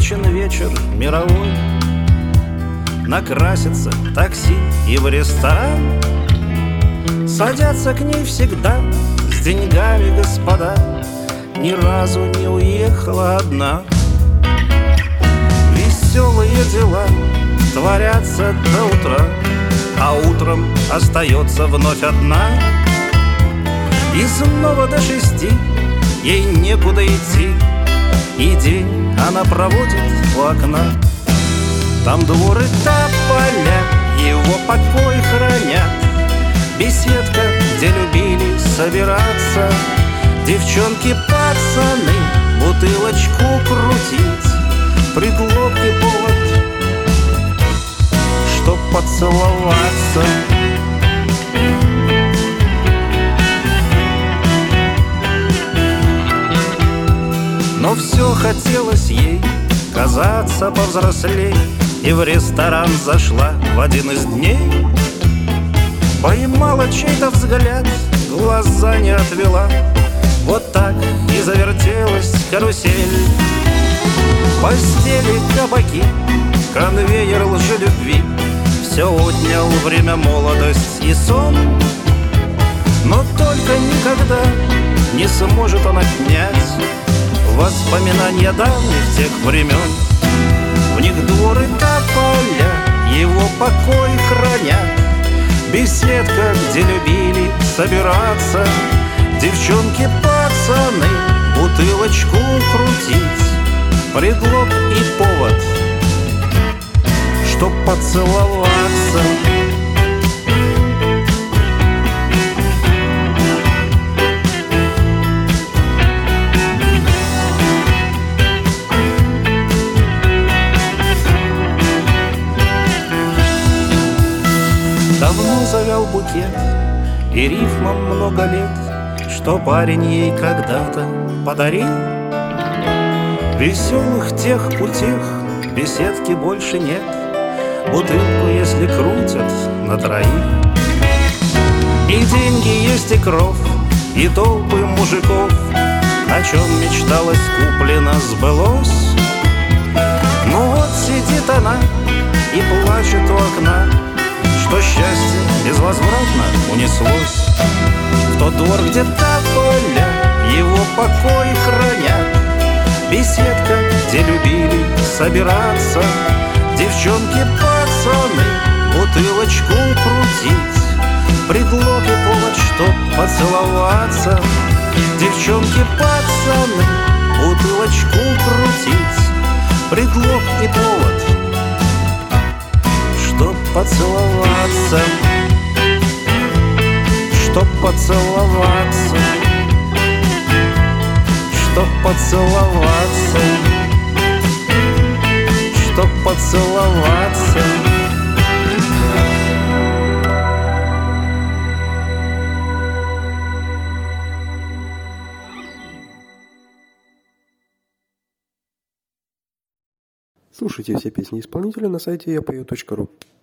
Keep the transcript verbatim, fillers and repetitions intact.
Окончен вечер мировой, накрасится такси и в ресторан. Садятся к ней всегда с деньгами господа, ни разу не уехала одна. Веселые дела творятся до утра, а утром остается вновь одна. И снова до шести ей некуда идти, и день она проводит у окна. Там двор и тополя его покой хранят, беседка, где любили собираться девчонки, пацаны, бутылочку крутить. Предлог и повод, чтоб поцеловаться. Но все хотелось ей казаться повзрослей, и в ресторан зашла в один из дней. Поймала чей-то взгляд, глаза не отвела. Вот так и завертелась карусель. Постели, кабаки, конвейер лжелюбви, все отнял время, молодость и сон. Но только никогда не сможет он отнять воспоминания давних тех времен. В них двор и тополя его покой хранят, беседка, где любили собираться девчонки, пацаны, бутылочку крутить. Предлог и повод, чтоб поцеловаться. Давно завял букет, и рифмам много лет, что парень ей когда-то подарил. Веселых тех утех беседки больше нет, бутылку, если крутят на троих. И деньги есть, и кров, и толпы мужиков, о чем мечталось, куплено, сбылось. Ну вот сидит она и плачет у окна, что счастье безвозвратно унеслось. В тот двор, где тополя его покой хранят, беседка, где любили собираться девчонки, пацаны, бутылочку крутить. Предлог и повод, чтоб поцеловаться. Девчонки, пацаны, бутылочку крутить. Предлог и повод, чтоб поцеловаться. Чтоб поцеловаться. Чтоб поцеловаться. Чтоб поцеловаться. Слушайте все песни исполнителя на сайте я пою точка ру.